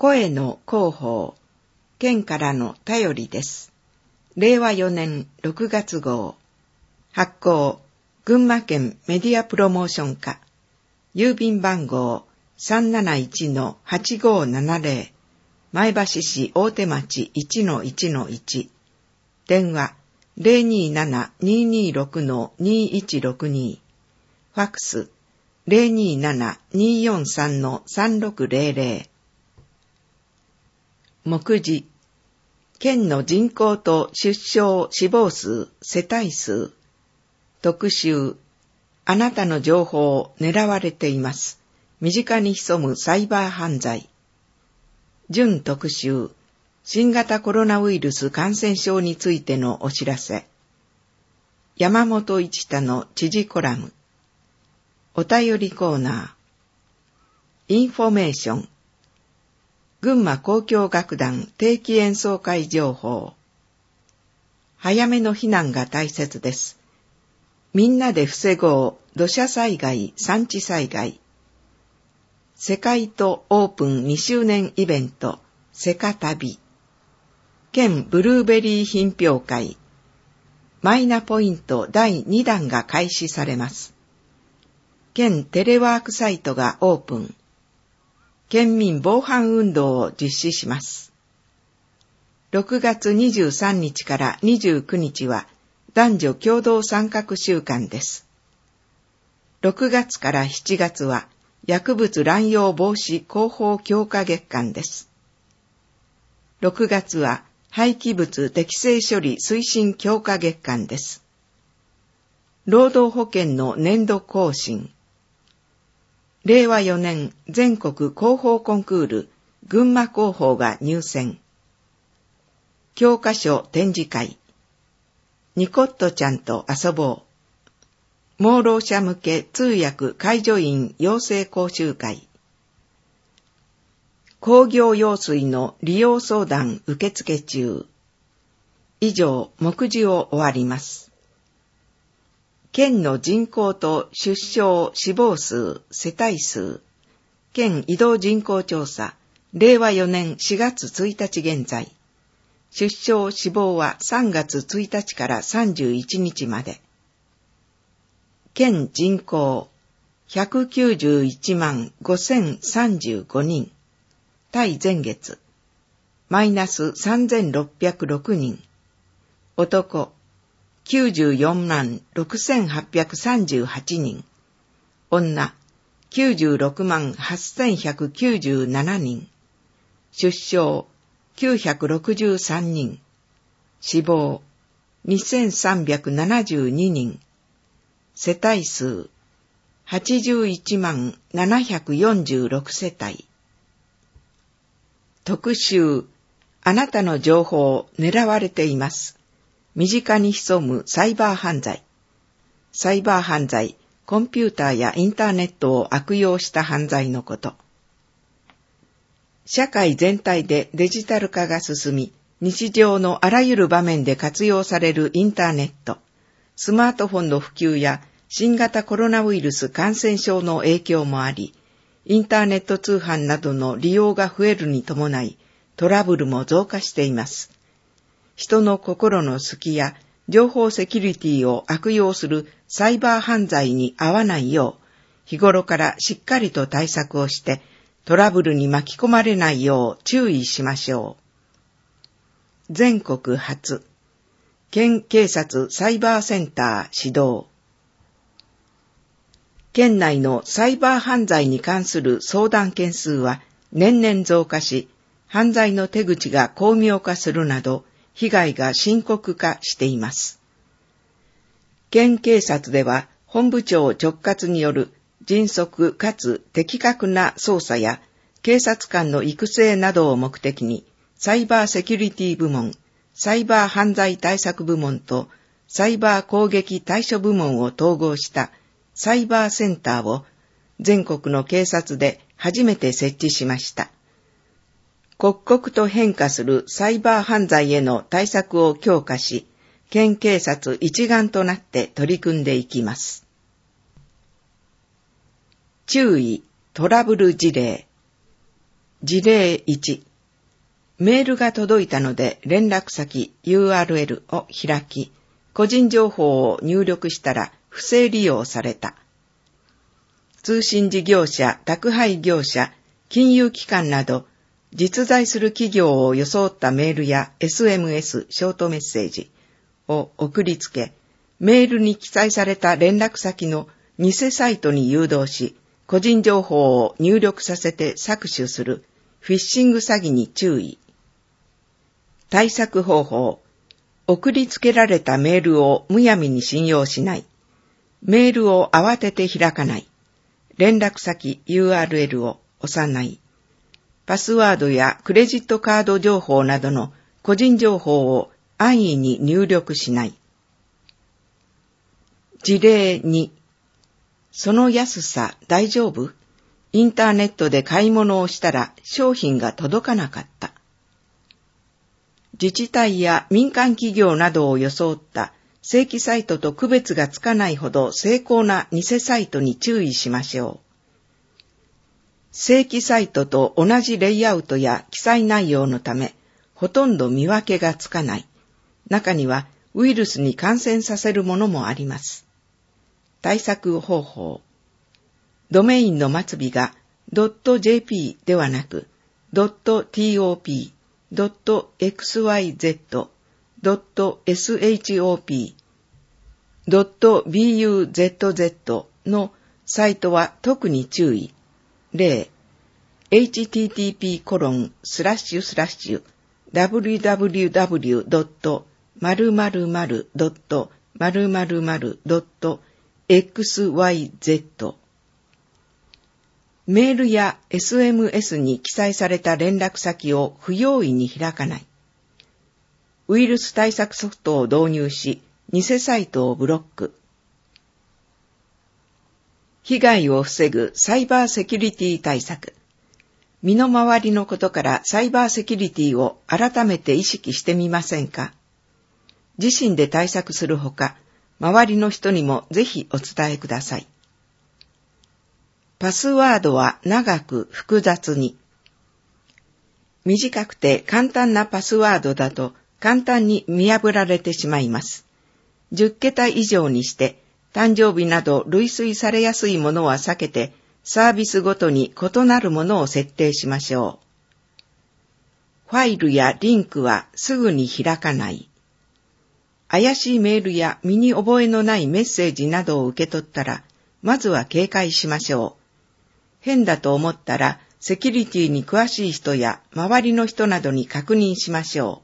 声の広報、県からの便りです。令和4年6月号。発行、群馬県メディアプロモーション課。郵便番号 371-8570。前橋市大手町 1-1-1。電話 027-226-2162。ファックス 027-243-3600。目次、県の人口と出生死亡数、世帯数。特集、あなたの情報を狙われています。身近に潜むサイバー犯罪。準特集、新型コロナウイルス感染症についてのお知らせ。山本一太の知事コラム。お便りコーナー。インフォメーション。群馬交響楽団定期演奏会情報。早めの避難が大切です。みんなで防ごう土砂災害、山地災害。世界とオープン2周年イベント、セカ旅。県ブルーベリー品評会。マイナポイント第2弾が開始されます。県テレワークサイトがオープン。県民防犯運動を実施します。6月23日から29日は男女共同参画週間です。6月から7月は薬物乱用防止広報強化月間です。6月は廃棄物適正処理推進強化月間です。労働保険の年度更新。令和4年全国広報コンクール群馬広報が入選。教科書展示会。ニコットちゃんと遊ぼう。盲ろう者向け通訳介助員養成講習会。工業用水の利用相談受付中。以上、目次を終わります。県の人口と出生死亡数、世帯数。県移動人口調査。令和4年4月1日現在。出生死亡は3月1日から31日まで。県人口191万5035人。対前月。マイナス3606人。男94万6838人。女96万8197人。出生963人。死亡2372人。世帯数81万746世帯。特集、あなたの情報を狙われています。身近に潜むサイバー犯罪。サイバー犯罪、コンピューターやインターネットを悪用した犯罪のこと。社会全体でデジタル化が進み、日常のあらゆる場面で活用されるインターネット、スマートフォンの普及や新型コロナウイルス感染症の影響もあり、インターネット通販などの利用が増えるに伴い、トラブルも増加しています。人の心の隙や情報セキュリティを悪用するサイバー犯罪に遭わないよう、日頃からしっかりと対策をして、トラブルに巻き込まれないよう注意しましょう。全国初、県警察サイバーセンター始動。県内のサイバー犯罪に関する相談件数は年々増加し、犯罪の手口が巧妙化するなど、被害が深刻化しています。県警察では本部長直轄による迅速かつ的確な捜査や警察官の育成などを目的に、サイバーセキュリティ部門、サイバー犯罪対策部門とサイバー攻撃対処部門を統合したサイバーセンターを全国の警察で初めて設置しました。刻々と変化するサイバー犯罪への対策を強化し、県警察一丸となって取り組んでいきます。注意、トラブル事例。 事例1、メールが届いたので連絡先 URL を開き、個人情報を入力したら不正利用された。通信事業者、宅配業者、金融機関など、実在する企業を装ったメールや SMS、ショートメッセージを送りつけ、メールに記載された連絡先の偽サイトに誘導し、個人情報を入力させて搾取するフィッシング詐欺に注意。対策方法。送りつけられたメールをむやみに信用しない。メールを慌てて開かない。連絡先 URL を押さない。パスワードやクレジットカード情報などの個人情報を安易に入力しない。事例2、その安さ大丈夫？インターネットで買い物をしたら商品が届かなかった。自治体や民間企業などを装った正規サイトと区別がつかないほど精巧な偽サイトに注意しましょう。正規サイトと同じレイアウトや記載内容のため、ほとんど見分けがつかない。中にはウイルスに感染させるものもあります。対策方法。ドメインの末尾が .jp ではなく .top、.shop、.buzz のサイトは特に注意。例、http://www.○○.○○.xyz メールや SMS に記載された連絡先を不用意に開かない。ウイルス対策ソフトを導入し、偽サイトをブロック。被害を防ぐサイバーセキュリティ対策。身の回りのことからサイバーセキュリティを改めて意識してみませんか？自身で対策するほか、周りの人にもぜひお伝えください。パスワードは長く複雑に。短くて簡単なパスワードだと簡単に見破られてしまいます。10桁以上にして、誕生日など類推されやすいものは避けて、サービスごとに異なるものを設定しましょう。ファイルやリンクはすぐに開かない。怪しいメールや身に覚えのないメッセージなどを受け取ったら、まずは警戒しましょう。変だと思ったら、セキュリティに詳しい人や周りの人などに確認しましょ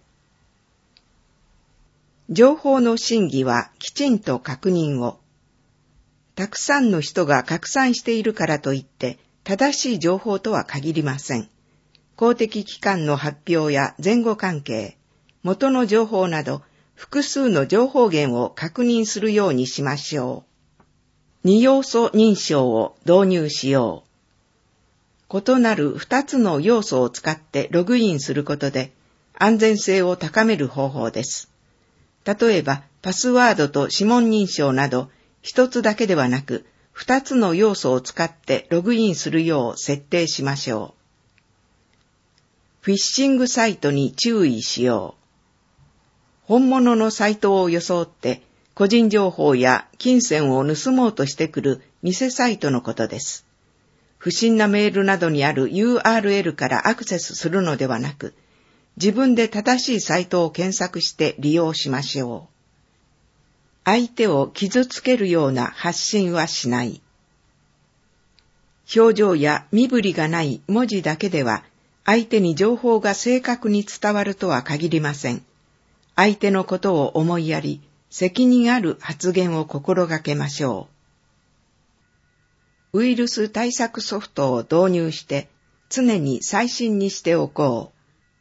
う。情報の真偽はきちんと確認を。たくさんの人が拡散しているからといって、正しい情報とは限りません。公的機関の発表や前後関係、元の情報など、複数の情報源を確認するようにしましょう。二要素認証を導入しよう。異なる2つの要素を使ってログインすることで安全性を高める方法です。例えば、パスワードと指紋認証など、1つだけではなく、2つの要素を使ってログインするよう設定しましょう。フィッシングサイトに注意しよう。本物のサイトを装って、個人情報や金銭を盗もうとしてくる偽サイトのことです。不審なメールなどにある URL からアクセスするのではなく、自分で正しいサイトを検索して利用しましょう。相手を傷つけるような発信はしない。表情や身振りがない文字だけでは、相手に情報が正確に伝わるとは限りません。相手のことを思いやり、責任ある発言を心がけましょう。ウイルス対策ソフトを導入して常に最新にしておこう。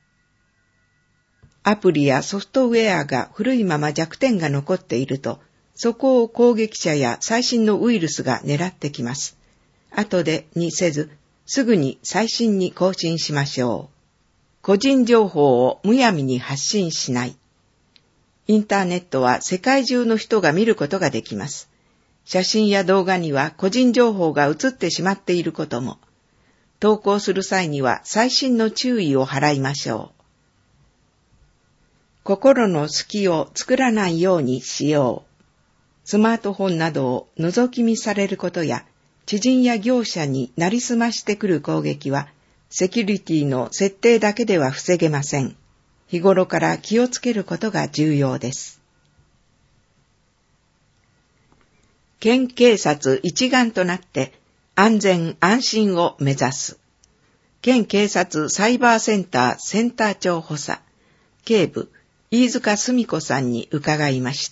アプリやソフトウェアが古いまま弱点が残っていると、そこを攻撃者や最新のウイルスが狙ってきます。後でにせず、すぐに最新に更新しましょう。個人情報をむやみに発信しない。インターネットは世界中の人が見ることができます。写真や動画には個人情報が写ってしまっていることも。 投稿する際には細心の注意を払いましょう。心の隙を作らないようにしよう。スマートフォンなどを覗き見されることや、知人や業者になりすましてくる攻撃は、セキュリティの設定だけでは防げません。日頃から気をつけることが重要です。県警察一丸となって安全安心を目指す。県警察サイバーセンターセンター長補佐、警部、飯塚澄子さんに伺いました。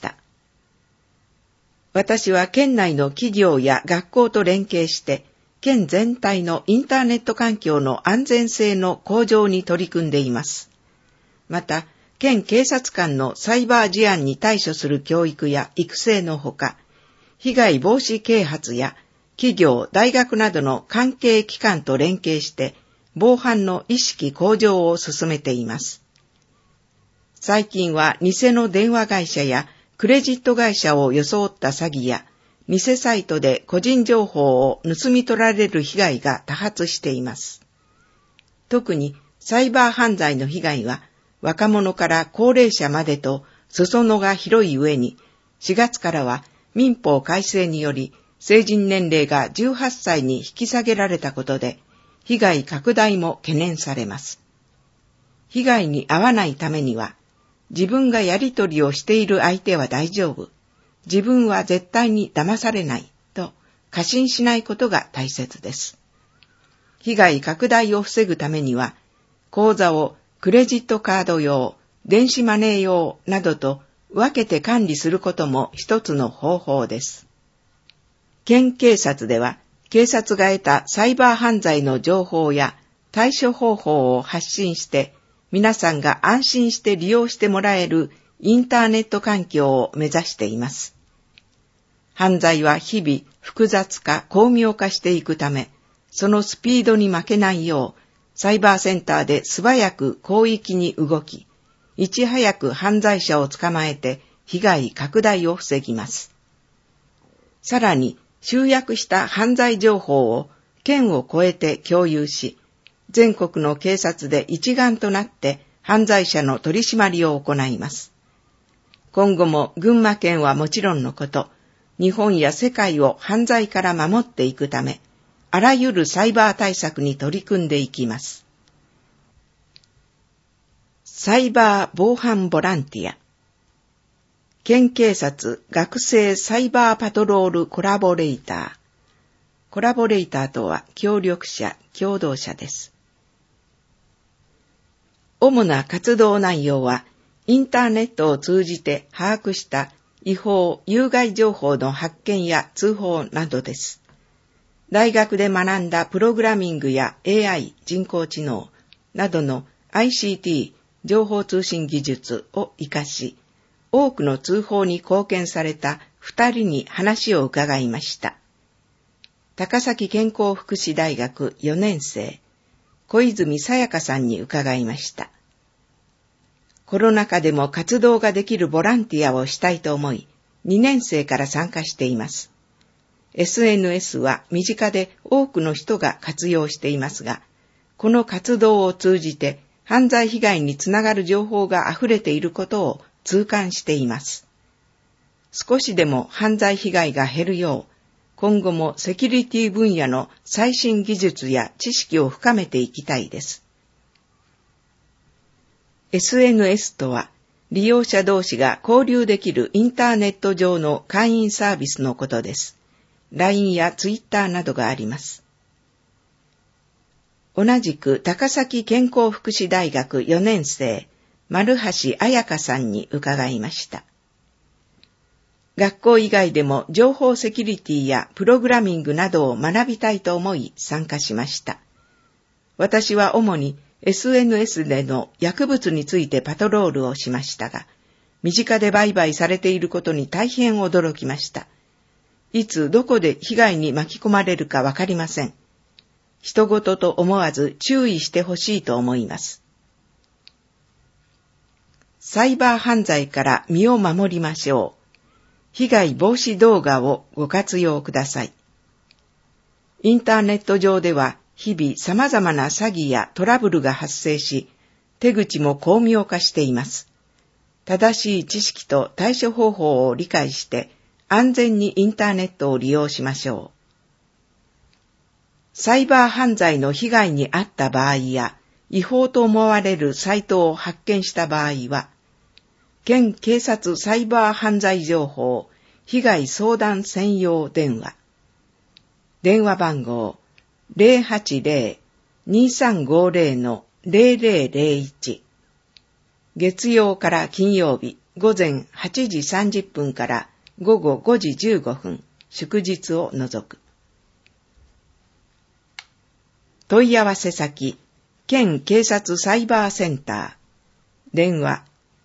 私は県内の企業や学校と連携して、県全体のインターネット環境の安全性の向上に取り組んでいます。また、県警察官のサイバー事案に対処する教育や育成のほか、被害防止啓発や企業、大学などの関係機関と連携して防犯の意識向上を進めています。最近は偽の電話会社やクレジット会社を装った詐欺や偽サイトで個人情報を盗み取られる被害が多発しています。特にサイバー犯罪の被害は若者から高齢者までと裾野が広い上に、4月からは民法改正により成人年齢が18歳に引き下げられたことで、被害拡大も懸念されます。被害に遭わないためには、自分がやり取りをしている相手は大丈夫、自分は絶対に騙されないと過信しないことが大切です。被害拡大を防ぐためには、口座をクレジットカード用、電子マネー用などと分けて管理することも一つの方法です。県警察では、警察が得たサイバー犯罪の情報や対処方法を発信して、皆さんが安心して利用してもらえるインターネット環境を目指しています。犯罪は日々複雑化、巧妙化していくため、そのスピードに負けないよう、サイバーセンターで素早く広域に動き、いち早く犯罪者を捕まえて被害拡大を防ぎます。さらに、集約した犯罪情報を県を越えて共有し、全国の警察で一丸となって犯罪者の取り締まりを行います。今後も群馬県はもちろんのこと、日本や世界を犯罪から守っていくため、あらゆるサイバー対策に取り組んでいきます。サイバー防犯ボランティア。県警察学生サイバーパトロールコラボレーター。コラボレーターとは協力者、共同者です。主な活動内容は、インターネットを通じて把握した違法・有害情報の発見や通報などです。大学で学んだプログラミングや AI、人工知能などの ICT、情報通信技術を活かし、多くの通報に貢献された2人に話を伺いました。高崎健康福祉大学4年生、小泉さやかさんに伺いました。コロナ禍でも活動ができるボランティアをしたいと思い、2年生から参加しています。SNS は身近で多くの人が活用していますが、この活動を通じて犯罪被害につながる情報が溢れていることを痛感しています。少しでも犯罪被害が減るよう、今後もセキュリティ分野の最新技術や知識を深めていきたいです。SNS とは、利用者同士が交流できるインターネット上の会員サービスのことです。LINE や Twitter などがあります。同じく高崎健康福祉大学4年生、丸橋彩香さんに伺いました。学校以外でも情報セキュリティやプログラミングなどを学びたいと思い参加しました。私は主に SNS での薬物についてパトロールをしましたが、身近で売買されていることに大変驚きました。いつどこで被害に巻き込まれるかわかりません。人事と思わず注意してほしいと思います。サイバー犯罪から身を守りましょう。被害防止動画をご活用ください。インターネット上では日々様々な詐欺やトラブルが発生し、手口も巧妙化しています。正しい知識と対処方法を理解して、安全にインターネットを利用しましょう。サイバー犯罪の被害に遭った場合や、違法と思われるサイトを発見した場合は、県警察サイバー犯罪情報被害相談専用電話。電話番号 080-2350-0001。月曜から金曜日午前8時30分から午後5時15分、祝日を除く。問い合わせ先、県警察サイバーセンター。電話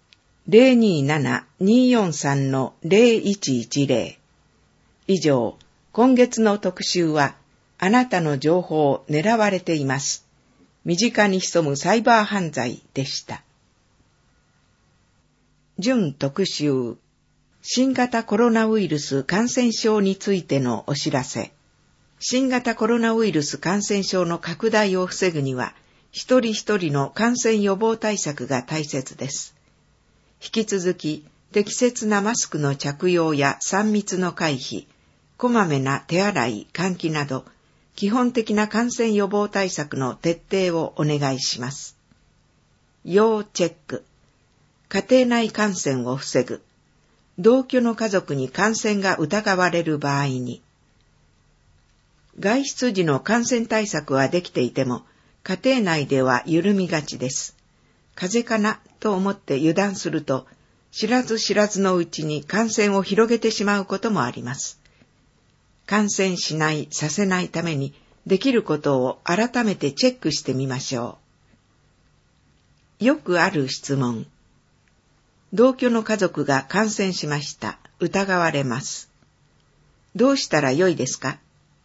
027-243-0110。以上、今月の特集は、あなたの情報を狙われています。身近に潜むサイバー犯罪でした。準特集、新型コロナウイルス感染症についてのお知らせ。新型コロナウイルス感染症の拡大を防ぐには、一人一人の感染予防対策が大切です。引き続き、適切なマスクの着用や3密の回避、こまめな手洗い、換気など、基本的な感染予防対策の徹底をお願いします。要チェック。家庭内感染を防ぐ。同居の家族に感染が疑われる場合に、外出時の感染対策はできていても、家庭内では緩みがちです。風邪かなと思って油断すると、知らず知らずのうちに感染を広げてしまうこともあります。感染しない、させないために、できることを改めてチェックしてみましょう。よくある質問。同居の家族が感染しました。疑われます。どうしたらよいですか？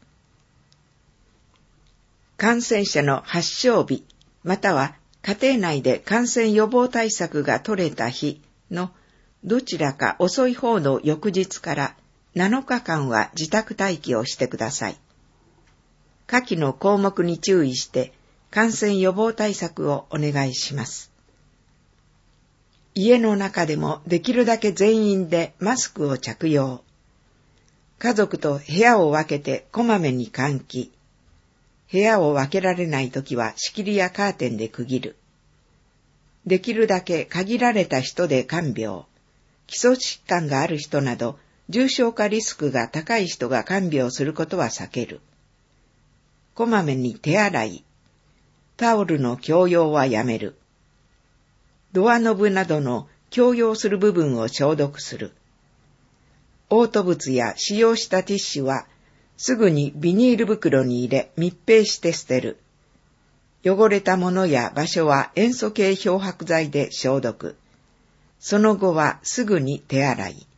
感染者の発症日、または家庭内で感染予防対策が取れた日のどちらか遅い方の翌日から7日間は自宅待機をしてください。下記の項目に注意して感染予防対策をお願いします。家の中でもできるだけ全員でマスクを着用。家族と部屋を分けてこまめに換気。部屋を分けられないときは仕切りやカーテンで区切る。できるだけ限られた人で看病。基礎疾患がある人など重症化リスクが高い人が看病することは避ける。こまめに手洗い。タオルの共用はやめる。ドアノブなどの共用する部分を消毒する。嘔吐物や使用したティッシュはすぐにビニール袋に入れ密閉して捨てる。汚れたものや場所は塩素系漂白剤で消毒。その後はすぐに手洗い。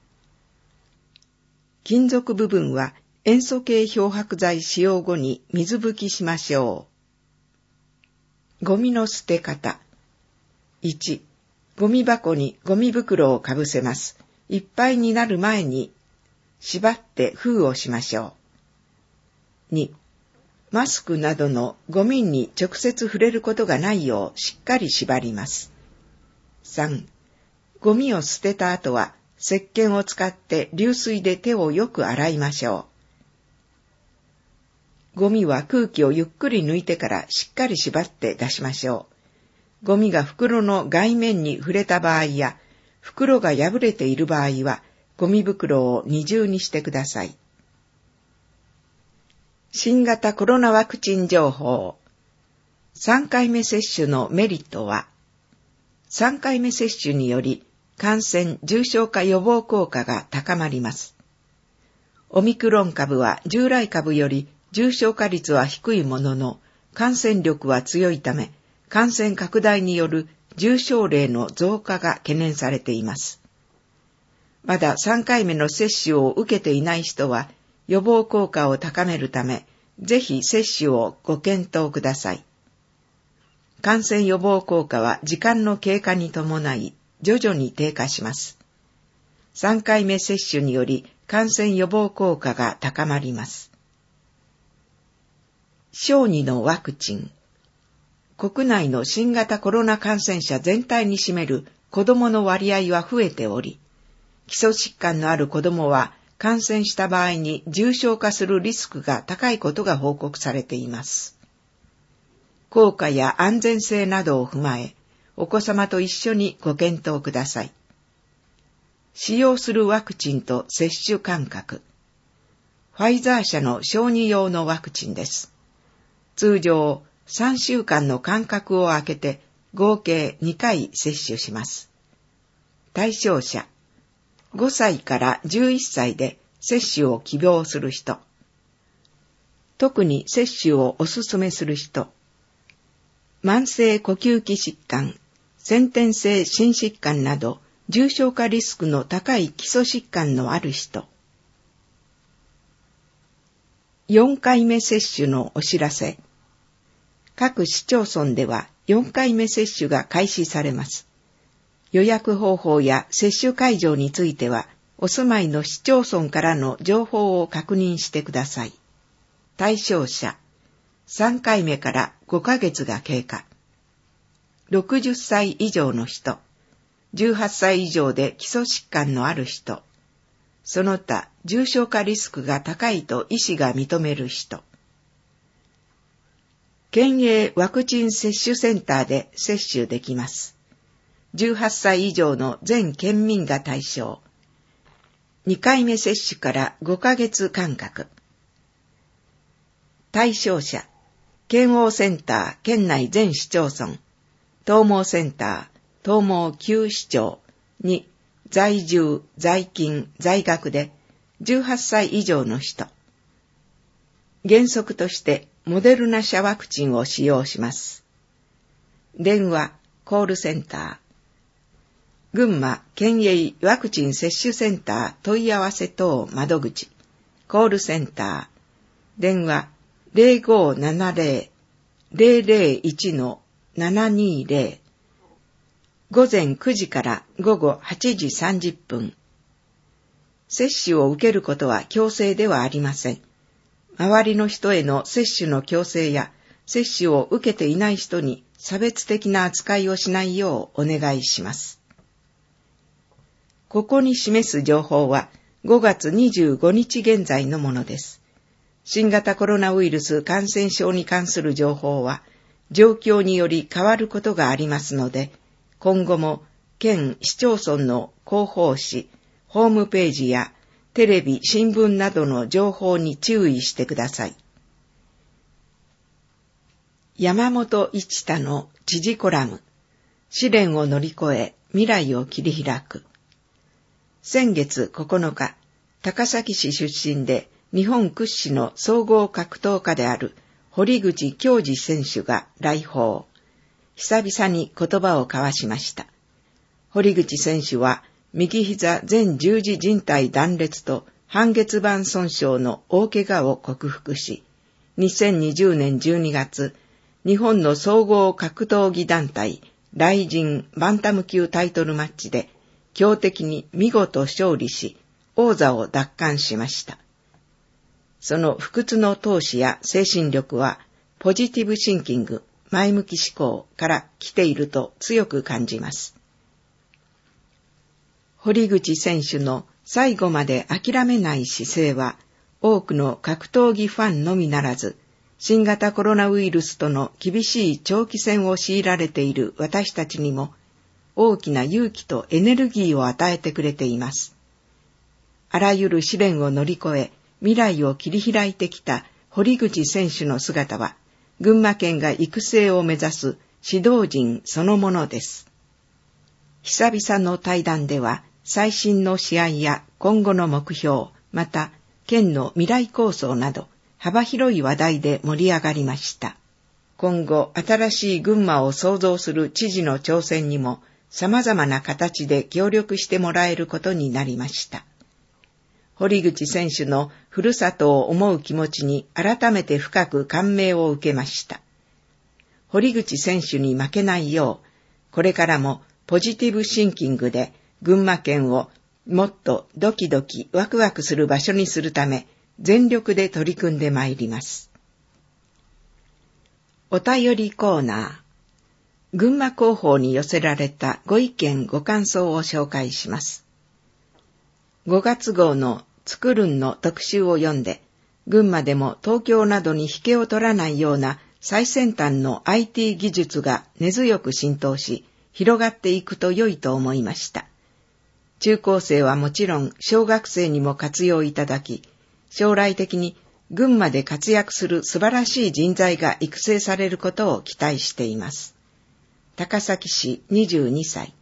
金属部分は塩素系漂白剤使用後に水拭きしましょう。ゴミの捨て方。1、ゴミ箱にゴミ袋をかぶせます。いっぱいになる前に縛って封をしましょう。2、マスクなどのゴミに直接触れることがないようしっかり縛ります。3、ゴミを捨てた後は石鹸を使って流水で手をよく洗いましょう。ゴミは空気をゆっくり抜いてからしっかり縛って出しましょう。ゴミが袋の外面に触れた場合や袋が破れている場合はゴミ袋を二重にしてください。新型コロナワクチン情報。3回目接種のメリットは、3回目接種により感染・重症化予防効果が高まります。オミクロン株は従来株より重症化率は低いものの、感染力は強いため、感染拡大による重症例の増加が懸念されています。まだ3回目の接種を受けていない人は、予防効果を高めるため、ぜひ接種をご検討ください。感染予防効果は時間の経過に伴い、徐々に低下します。3回目接種により感染予防効果が高まります。 小児のワクチン。国内の新型コロナ感染者全体に占める子供の割合は増えており、基礎疾患のある子供は感染した場合に重症化するリスクが高いことが報告されています。効果や安全性などを踏まえ、お子様と一緒にご検討ください。使用するワクチンと接種間隔。ファイザー社の小児用のワクチンです。通常3週間の間隔を空けて合計2回接種します。対象者。5歳から11歳で接種を希望する人。特に接種をお勧めする人。慢性呼吸器疾患、先天性心疾患など重症化リスクの高い基礎疾患のある人。4回目接種のお知らせ。各市町村では4回目接種が開始されます。予約方法や接種会場については、お住まいの市町村からの情報を確認してください。対象者、3回目から5ヶ月が経過。60歳以上の人、18歳以上で基礎疾患のある人、その他重症化リスクが高いと医師が認める人。県営ワクチン接種センターで接種できます。18歳以上の全県民が対象。2回目接種から5ヶ月間隔。対象者、県央センター県内全市町村、東毛センター、東毛旧市町に在住、在勤、在学で18歳以上の人。原則としてモデルナ社ワクチンを使用します。電話、コールセンター。群馬県営ワクチン接種センター問い合わせ等窓口、コールセンター、電話 0570-001-720、午前9時から午後8時30分。接種を受けることは強制ではありません。周りの人への接種の強制や接種を受けていない人に差別的な扱いをしないようお願いします。ここに示す情報は5月25日現在のものです。新型コロナウイルス感染症に関する情報は状況により変わることがありますので、今後も県市町村の広報誌、ホームページやテレビ、新聞などの情報に注意してください。山本一太の知事コラム、試練を乗り越え未来を切り開く。先月9日、高崎市出身で日本屈指の総合格闘家である堀口恭司選手が来訪。久々に言葉を交わしました。堀口選手は右膝前十字靭帯断裂と半月板損傷の大怪我を克服し、2020年12月、日本の総合格闘技団体ライジンバンタム級タイトルマッチで強敵に見事勝利し、王座を奪還しました。その不屈の闘志や精神力は、ポジティブシンキング、前向き思考から来ていると強く感じます。堀口選手の最後まで諦めない姿勢は、多くの格闘技ファンのみならず、新型コロナウイルスとの厳しい長期戦を強いられている私たちにも、大きな勇気とエネルギーを与えてくれています。あらゆる試練を乗り越え、未来を切り開いてきた堀口選手の姿は、群馬県が育成を目指す指導陣そのものです。久々の対談では、最新の試合や今後の目標、また県の未来構想など、幅広い話題で盛り上がりました。今後、新しい群馬を創造する知事の挑戦にも、様々な形で協力してもらえることになりました。堀口選手のふるさとを思う気持ちに改めて深く感銘を受けました。堀口選手に負けないよう、これからもポジティブシンキングで群馬県をもっとドキドキワクワクする場所にするため、全力で取り組んでまいります。 お便りコーナー。群馬広報に寄せられたご意見ご感想を紹介します。5月号のつくるんの特集を読んで、群馬でも東京などに引けを取らないような最先端の IT 技術が根強く浸透し、広がっていくと良いと思いました。中高生はもちろん小学生にも活用いただき、将来的に群馬で活躍する素晴らしい人材が育成されることを期待しています。高崎市22歳。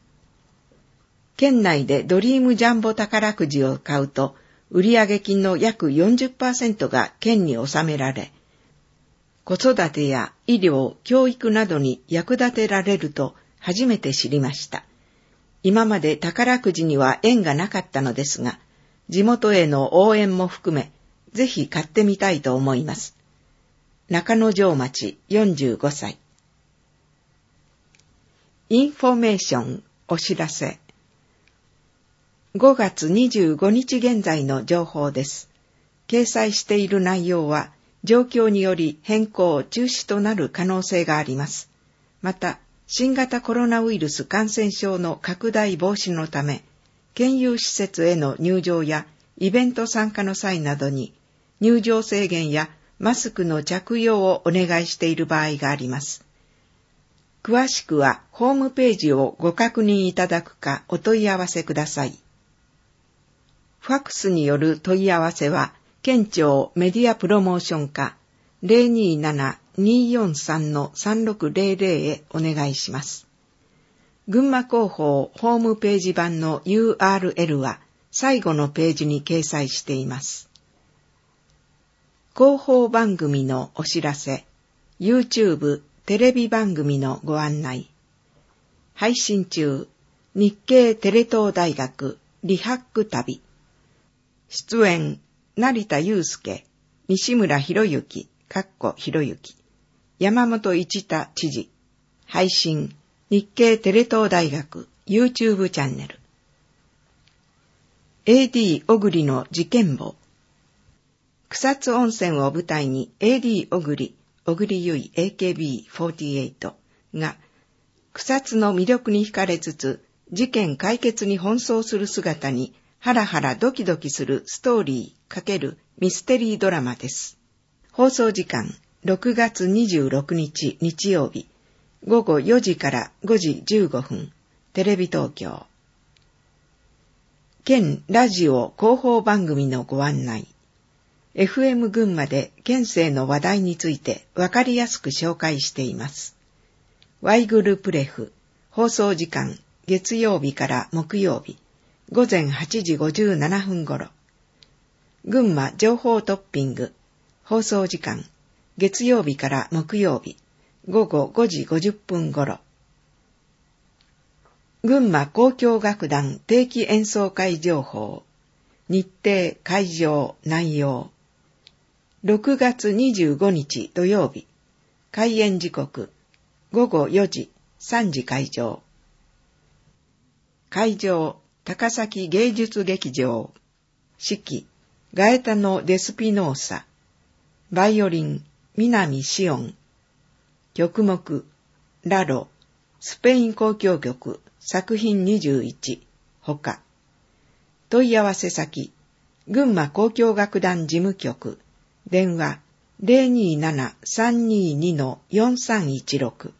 県内でドリームジャンボ宝くじを買うと、売上金の約 40% が県に納められ、子育てや医療、教育などに役立てられると初めて知りました。今まで宝くじには縁がなかったのですが、地元への応援も含め、ぜひ買ってみたいと思います。中之条町45歳。インフォメーションお知らせ。5月25日現在の情報です。掲載している内容は、状況により変更・中止となる可能性があります。また、新型コロナウイルス感染症の拡大防止のため、県有施設への入場やイベント参加の際などに、入場制限やマスクの着用をお願いしている場合があります。詳しくはホームページをご確認いただくかお問い合わせください。ファックスによる問い合わせは、県庁メディアプロモーション課 027-243-3600 へお願いします。群馬広報ホームページ版の URL は最後のページに掲載しています。広報番組のお知らせ、YouTube、テレビ番組のご案内。配信中、日系テレ東大学リハック旅。出演、成田悠介、西村博之、博之、山本一太知事。配信、日系テレ東大学 YouTube チャンネル。AD 小栗の事件簿。草津温泉を舞台に AD 小栗優衣 AKB48 が草津の魅力に惹かれつつ事件解決に奔走する姿にハラハラドキドキするストーリー×ミステリードラマです。放送時間6月26日日曜日午後4時から5時15分テレビ東京。県ラジオ広報番組のご案内。FM 群馬で県政の話題についてわかりやすく紹介しています。ワイグルプレフ、放送時間月曜日から木曜日、午前8時57分頃。群馬情報トッピング、放送時間月曜日から木曜日、午後5時50分頃。群馬交響楽団定期演奏会情報、日程、会場、内容。6月25日土曜日、開演時刻、午後4時、3時会場。会場、高崎芸術劇場。指揮、ガエタノ・デスピノーサ。バイオリン、南シオン。曲目、ラロ、スペイン交響曲、作品21、他。問い合わせ先、群馬交響楽団事務局。電話 027-322-4316。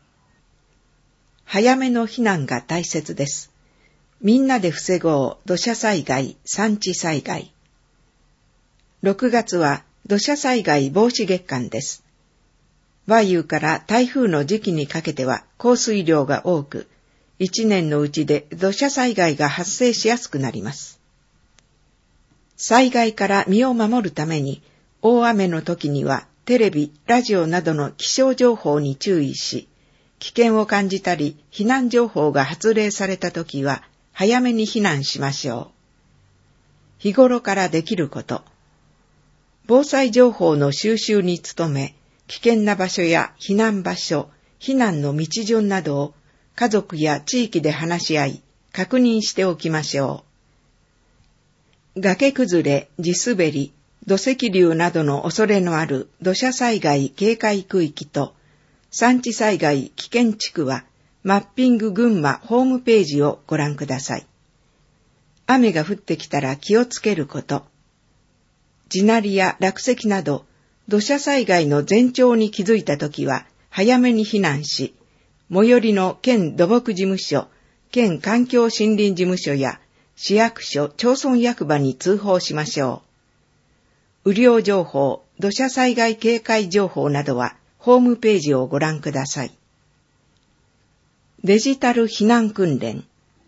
早めの避難が大切です。みんなで防ごう土砂災害、山地災害。6月は土砂災害防止月間です。梅雨から台風の時期にかけては降水量が多く、1年のうちで土砂災害が発生しやすくなります。災害から身を守るために、大雨の時にはテレビ、ラジオなどの気象情報に注意し、危険を感じたり避難情報が発令された時は早めに避難しましょう。日頃からできること。防災情報の収集に努め、危険な場所や避難場所、避難の道順などを家族や地域で話し合い、確認しておきましょう。崖崩れ、地滑り、 土石流などの恐れのある土砂災害警戒区域と山地災害危険地区はマッピング群馬ホームページをご覧ください。雨が降ってきたら気をつけること。地鳴りや落石など土砂災害の前兆に気づいたときは早めに避難し、最寄りの県土木事務所、県環境森林事務所や市役所、町村役場に通報しましょう。雨量情報、土砂災害警戒情報などはホームページをご覧ください。デジタル避難訓練。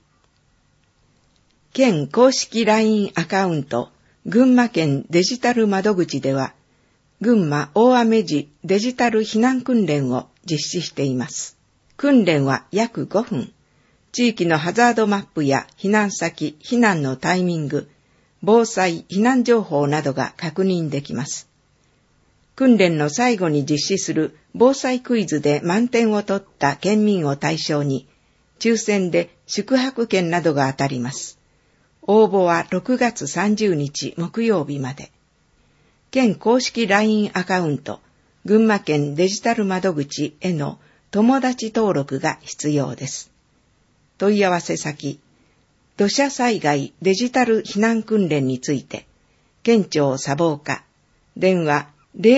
県公式 LINE アカウント、群馬県デジタル窓口では、群馬大雨時デジタル避難訓練を実施しています。訓練は約5分。地域のハザードマップや避難先、避難のタイミング、防災、避難情報などが確認できます。訓練の最後に実施する防災クイズで満点を取った県民を対象に、抽選で宿泊券などが当たります。応募は6月30日木曜日まで。県公式 LINE アカウント、群馬県デジタル窓口への友達登録が必要です。問い合わせ先、土砂災害デジタル避難訓練について、県庁砂防課、電話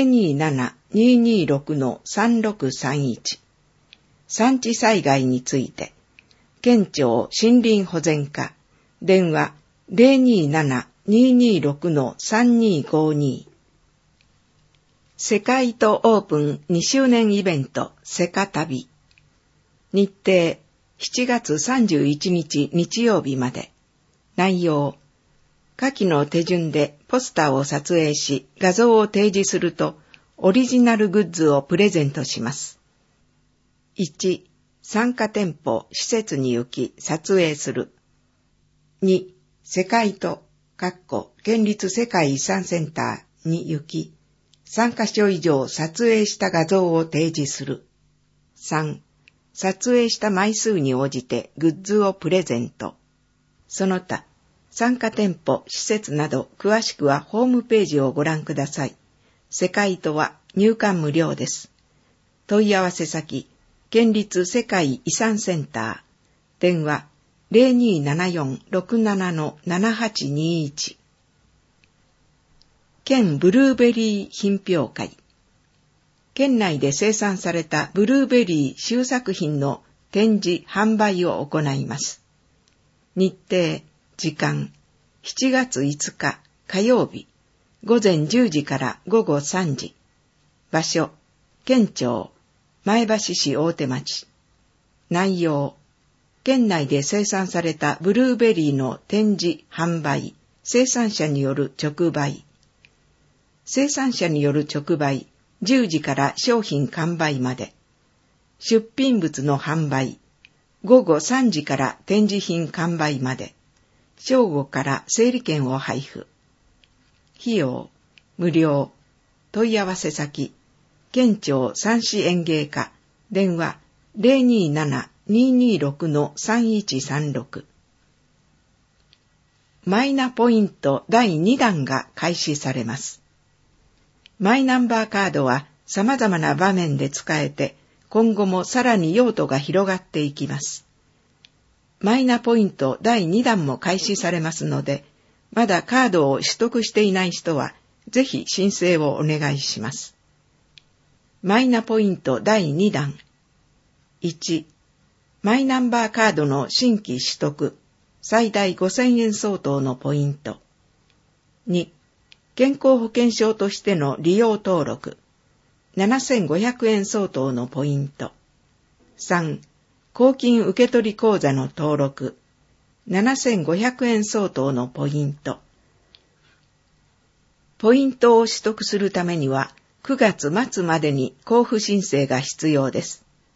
027-226-3631。山地災害について、県庁森林保全課、電話 027-226-3252。世界とオープン2周年イベントセカ旅。日程7月31日日曜日まで。内容、下記の手順でポスターを撮影し画像を提示するとオリジナルグッズをプレゼントします。1、参加店舗施設に行き撮影する。2、世界と県立世界遺産センターに行き3カ所以上撮影した画像を提示する。3、撮影した枚数に応じてグッズをプレゼント。その他、参加店舗、施設など詳しくはホームページをご覧ください。世界とは入館無料です。問い合わせ先、県立世界遺産センター。電話 0274-67-7821。県ブルーベリー品評会。県内で生産されたブルーベリー収作品の展示・販売を行います。日程、時間、7月5日火曜日、午前10時から午後3時。場所、県庁、前橋市大手町。内容、県内で生産されたブルーベリーの展示・販売、生産者による直売。生産者による直売、10時から商品完売まで。出品物の販売、午後3時から展示品完売まで。正午から整理券を配布。費用、無料。問い合わせ先、県庁山市園芸課、電話 027-226-3136。マイナポイント第2弾が開始されます。マイナンバーカードは様々な場面で使えて、今後もさらに用途が広がっていきます。マイナポイント第2弾も開始されますので、まだカードを取得していない人は、ぜひ申請をお願いします。マイナポイント第2弾。1、マイナンバーカードの新規取得、最大5000円相当のポイント。2、健康保険証としての利用登録、7500円相当のポイント。3、公金受取口座の登録、7500円相当のポイント。ポイントを取得するためには、9月末までに交付申請が必要です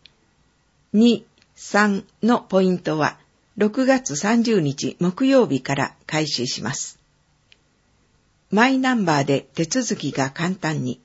。2、3のポイントは、6月30日木曜日から開始します。マイナンバーで手続きが簡単に。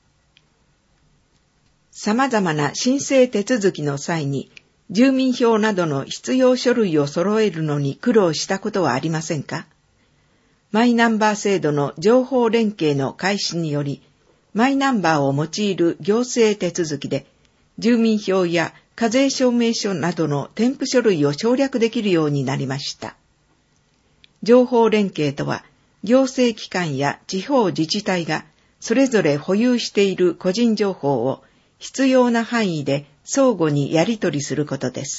様々な申請手続きの際に、住民票などの必要書類を揃えるのに苦労したことはありませんか？ マイナンバー制度の情報連携の開始により、マイナンバーを用いる行政手続きで、住民票や課税証明書などの添付書類を省略できるようになりました。情報連携とは、行政機関や地方自治体がそれぞれ保有している個人情報を必要な範囲で相互にやり取りすることです。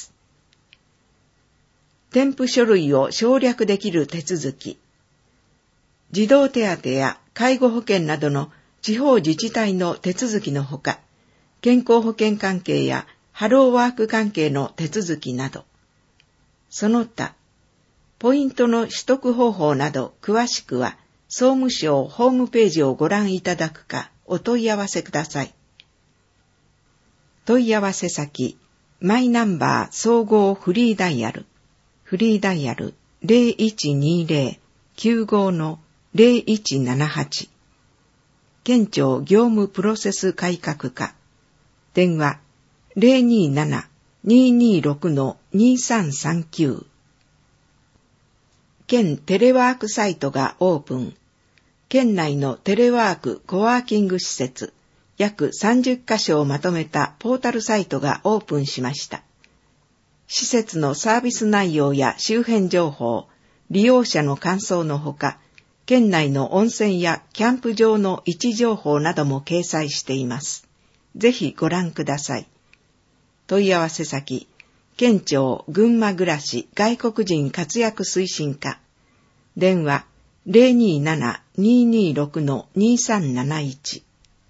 添付書類を省略できる手続き。児童手当や介護保険などの地方自治体の手続きのほか、健康保険関係やハローワーク関係の手続きなど、その他、ポイントの取得方法など詳しくは、総務省ホームページをご覧いただくかお問い合わせください。問い合わせ先、マイナンバー総合フリーダイヤル、0120-95-0178、県庁業務プロセス改革課、電話027-226-2339、県テレワークサイトがオープン。県内のテレワークコワーキング施設、約30カ所をまとめたポータルサイトがオープンしました。施設のサービス内容や周辺情報、利用者の感想のほか、県内の温泉やキャンプ場の位置情報なども掲載しています。ぜひご覧ください。問い合わせ先、県庁群馬暮らし外国人活躍推進課、電話027-226-2371。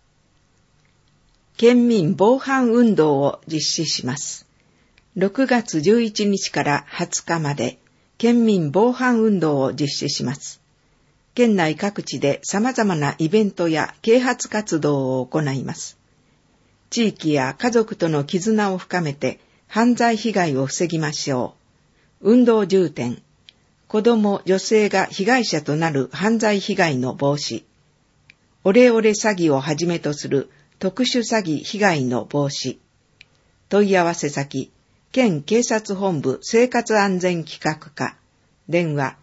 県民防犯運動を実施します。6月11日から20日まで県民防犯運動を実施します。県内各地で様々なイベントや啓発活動を行います。地域や家族との絆を深めて犯罪被害を防ぎましょう。運動重点。子供、女性が被害者となる犯罪被害の防止。オレオレ詐欺をはじめとする特殊詐欺被害の防止。問い合わせ先、県警察本部生活安全企画課。電話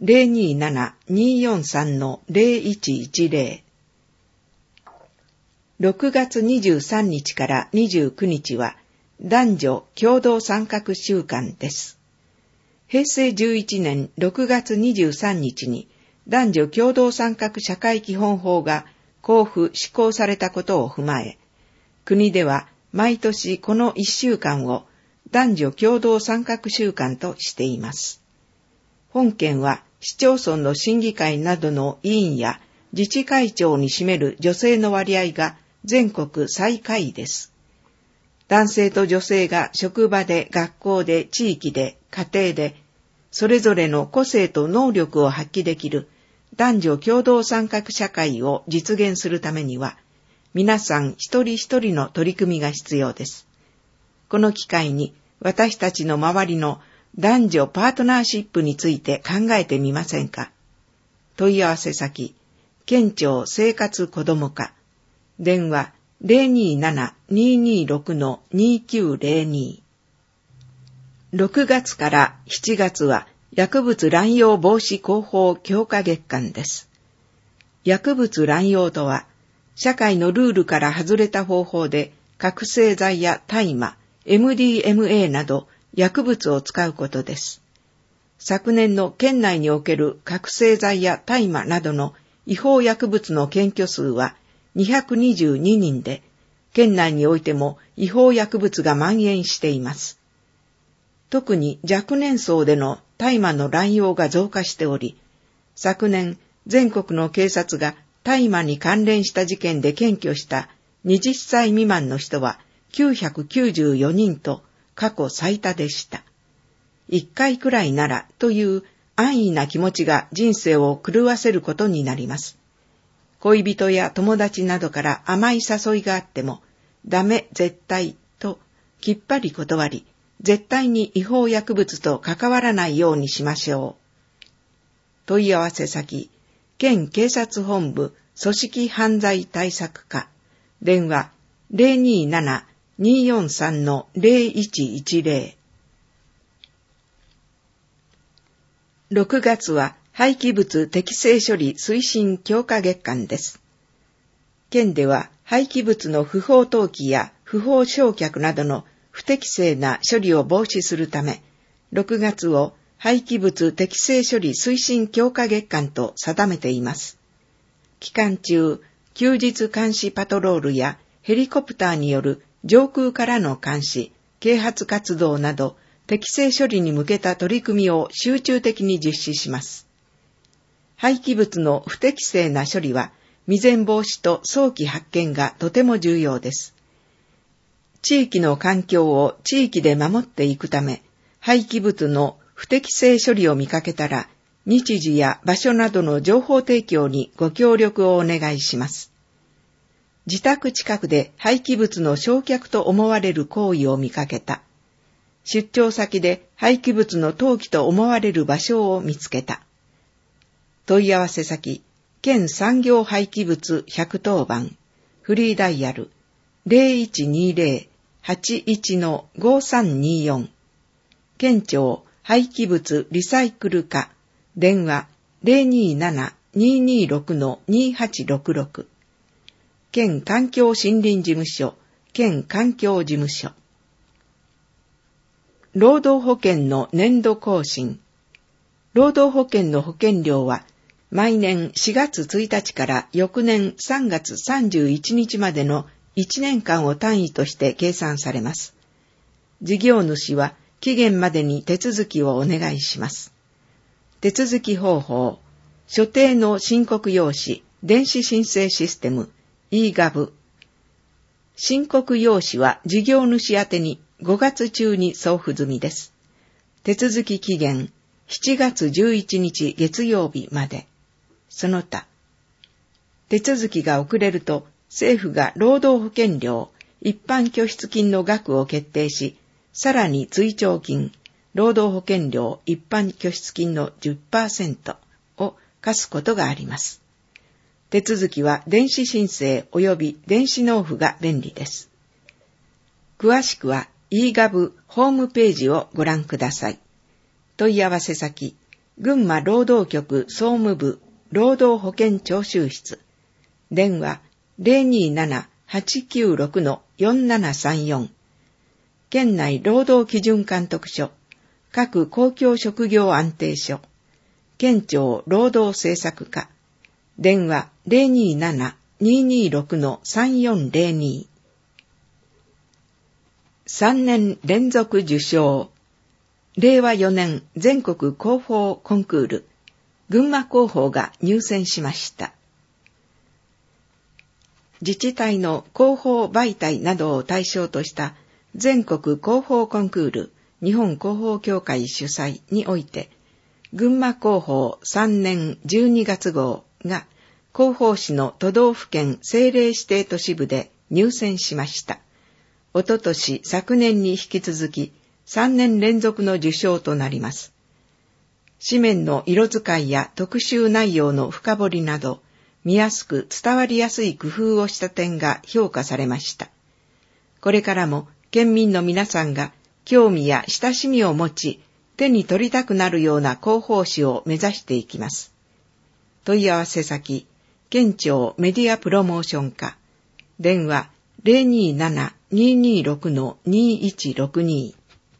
027-243-0110。6月23日から29日は男女共同参画週間です。平成11年6月23日に男女共同参画社会基本法が公布施行されたことを踏まえ、国では毎年この1週間を男女共同参画週間としています。本県は市町村の審議会などの委員や自治会長に占める女性の割合が全国最下位です。男性と女性が職場で、学校で、地域で、家庭で、それぞれの個性と能力を発揮できる男女共同参画社会を実現するためには、皆さん一人一人の取り組みが必要です。この機会に私たちの周りの男女パートナーシップについて考えてみませんか。問い合わせ先、県庁生活子ども課、電話027-226-2902。6月から7月は薬物乱用防止広報強化月間です。薬物乱用とは、社会のルールから外れた方法で覚醒剤や大麻、MDMA など薬物を使うことです。昨年の県内における覚醒剤や大麻などの違法薬物の検挙数は222人で、県内においても違法薬物が蔓延しています。特に若年層での大麻の乱用が増加しており、昨年全国の警察が大麻に関連した事件で検挙した20歳未満の人は994人と過去最多でした。1回くらいならという安易な気持ちが人生を狂わせることになります。恋人や友達などから甘い誘いがあっても、ダメ絶対ときっぱり断り、絶対に違法薬物と関わらないようにしましょう。問い合わせ先、県警察本部組織犯罪対策課、電話027-243-0110。6月は廃棄物適正処理推進強化月間です。県では廃棄物の不法投棄や不法焼却などの不適正な処理を防止するため、6月を廃棄物適正処理推進強化月間と定めています。期間中、休日監視パトロールやヘリコプターによる上空からの監視、啓発活動など適正処理に向けた取り組みを集中的に実施します。廃棄物の不適正な処理は未然防止と早期発見がとても重要です。地域の環境を地域で守っていくため、廃棄物の不適正処理を見かけたら、日時や場所などの情報提供にご協力をお願いします。自宅近くで廃棄物の焼却と思われる行為を見かけた。出張先で廃棄物の投棄と思われる場所を見つけた。問い合わせ先、県産業廃棄物110番、フリーダイヤル 0120-81-5324、県庁廃棄物リサイクル課、電話 027-226-2866、県環境森林事務所、県環境事務所。労働保険の年度更新。労働保険の保険料は、毎年4月1日から翌年3月31日までの1年間を単位として計算されます。事業主は期限までに手続きをお願いします。手続き方法、所定の申告用紙、電子申請システム、e-gov。申告用紙は事業主宛てに5月中に送付済みです。手続き期限、7月11日月曜日まで。その他、手続きが遅れると政府が労働保険料、一般拠出金の額を決定し、さらに追徴金、労働保険料一般拠出金の 10% を課すことがあります。手続きは電子申請及び電子納付が便利です。詳しくは e-gov ホームページをご覧ください。問い合わせ先、群馬労働局総務部労働保険徴収室、電話 027-896-4734、県内労働基準監督署、各公共職業安定所、県庁労働政策課、電話 027-226-3402。3年連続受賞。令和4年全国広報コンクール、群馬広報が入選しました。自治体の広報媒体などを対象とした全国広報コンクール日本広報協会主催において、群馬広報3年12月号が広報誌の都道府県政令指定都市部で入選しました。おととし昨年に引き続き3年連続の受賞となります。紙面の色使いや特集内容の深掘りなど、見やすく伝わりやすい工夫をした点が評価されました。これからも県民の皆さんが興味や親しみを持ち、手に取りたくなるような広報誌を目指していきます。問い合わせ先、県庁メディアプロモーション課、電話 027-226-2162。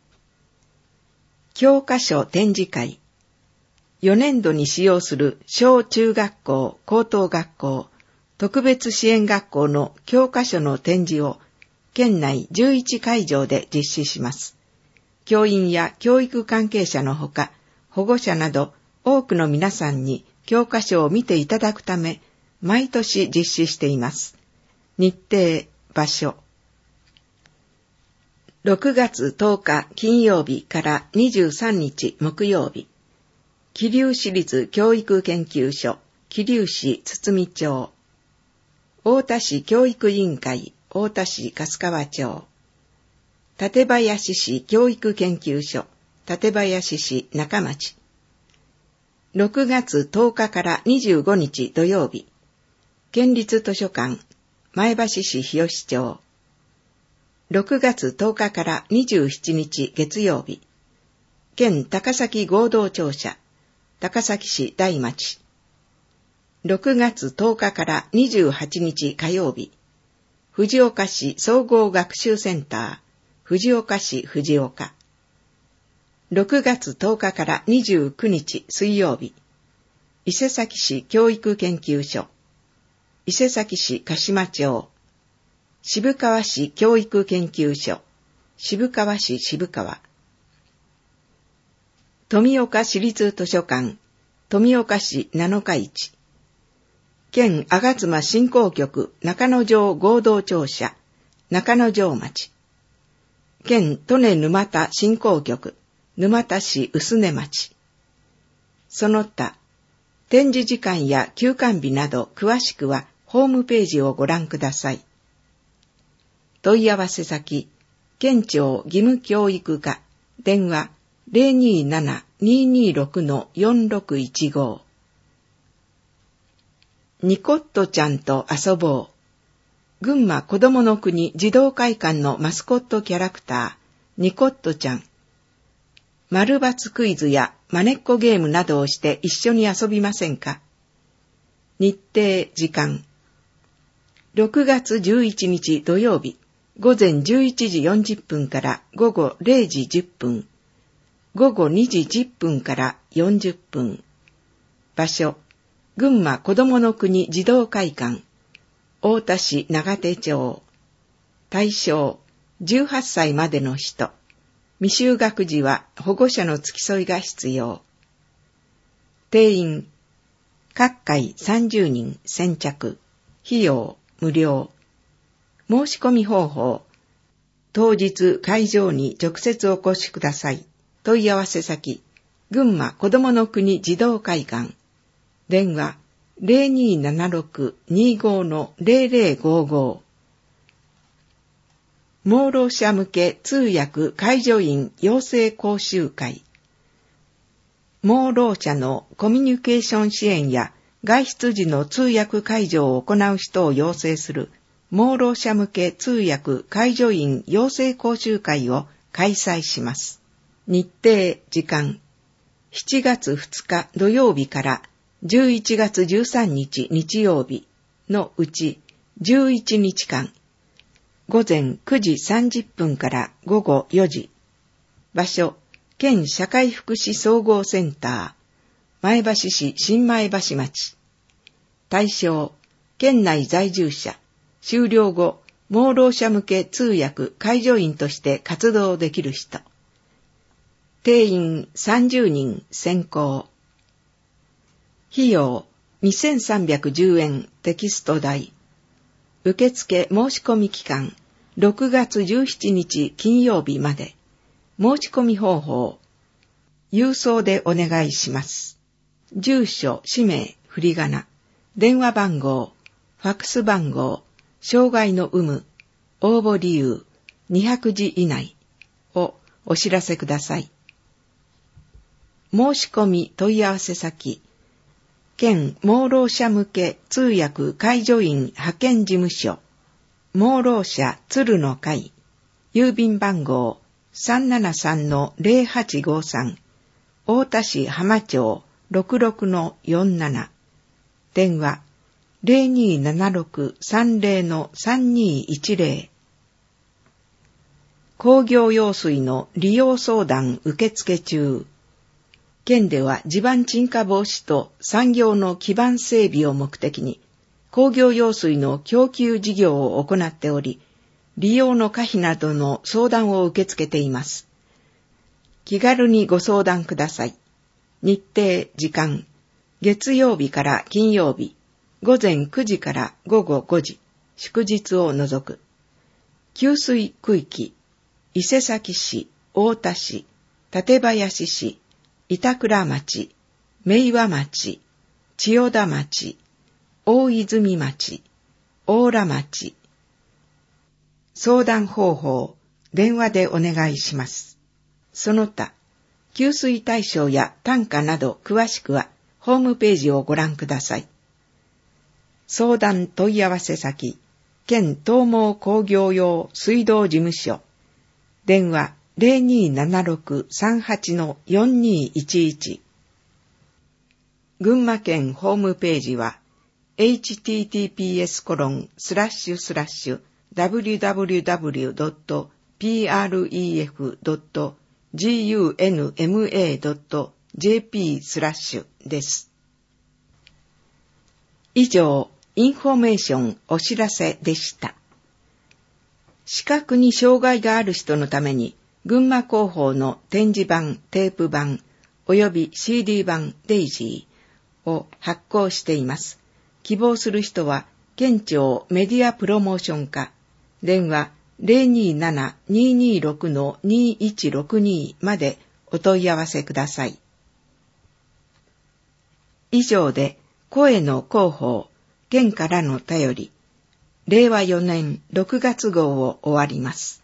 教科書展示会。4年度に使用する小中学校、高等学校、特別支援学校の教科書の展示を県内11会場で実施します。教員や教育関係者のほか、保護者など多くの皆さんに教科書を見ていただくため、毎年実施しています。日程、場所。6月10日金曜日から23日木曜日。桐生市立教育研究所、桐生市堤町。太田市教育委員会、太田市粕川町。館林市教育研究所、館林市中町。6月10日から25日土曜日。県立図書館、前橋市日吉町。6月10日から27日月曜日。県高崎合同庁舎、 高崎市大町。6月10日から28日火曜日、藤岡市総合学習センター、藤岡市藤岡。6月10日から29日水曜日、伊勢崎市教育研究所、伊勢崎市鹿島町、渋川市教育研究所、渋川市渋川。富岡市立図書館、富岡市七日市。県吾妻振興局中之条合同庁舎、中之条町。県利根沼田振興局、沼田市薄根町。その他、展示時間や休館日など詳しくはホームページをご覧ください。問い合わせ先、県庁義務教育課、電話 027-226-4615。ニコットちゃんと遊ぼう。群馬こどもの国児童会館のマスコットキャラクター、ニコットちゃん。丸×クイズやまねっこゲームなどをして一緒に遊びませんか？日程、時間。6月11日土曜日、午前11時40分から午後0時10分。午後2時10分から40分。場所、群馬こどもの国児童会館、太田市長手町。対象、18歳までの人。未就学児は保護者の付き添いが必要。定員、各回30人先着。費用、無料。申し込み方法、当日会場に直接お越しください。問い合わせ先、群馬こどもの国児童会館。電話 0276-25-0055。盲ろう者向け通訳介助員養成講習会。盲ろう者のコミュニケーション支援や外出時の通訳介助を行う人を養成する盲ろう者向け通訳介助員養成講習会を開催します。日程、時間。7月2日土曜日から11月13日日曜日のうち11日間。午前9時30分から午後4時。場所、県社会福祉総合センター、前橋市新前橋町。対象、県内在住者、修了後、盲ろう者向け通訳介助員として活動できる人。定員30人先行。費用2310円テキスト代。受付申し込み期間6月17日金曜日まで。申し込み方法、郵送でお願いします。住所、氏名、振り仮名、電話番号、ファックス番号、障害の有無、応募理由、200字以内をお知らせください。申し込み問い合わせ先、県盲ろう者向け通訳介助員派遣事務所、盲ろう者鶴の会、郵便番号 373-0853、太田市浜町 66-47、電話 0276-30-3210。工業用水の利用相談受付中。県では地盤沈下防止と産業の基盤整備を目的に工業用水の供給事業を行っており、利用の可否などの相談を受け付けています。気軽にご相談ください。日程、時間、月曜日から金曜日、午前9時から午後5時、祝日を除く。給水区域、伊勢崎市、太田市、館林市、板倉町、明和町、千代田町、大泉町、大良町。相談方法、電話でお願いします。その他、給水対象や単価など詳しくはホームページをご覧ください。相談問い合わせ先、県東毛工業用水道事務所、電話 0276-38-4211。 群馬県ホームページは https://www.pref.gunma.jp/ です。以上、インフォメーションお知らせでした。視覚に障害がある人のために、群馬広報の展示版、テープ版、および CD 版デイジーを発行しています。希望する人は、県庁メディアプロモーション課、電話 027-226-2162 までお問い合わせください。以上で、声の広報、県からの便り、令和4年6月号を終わります。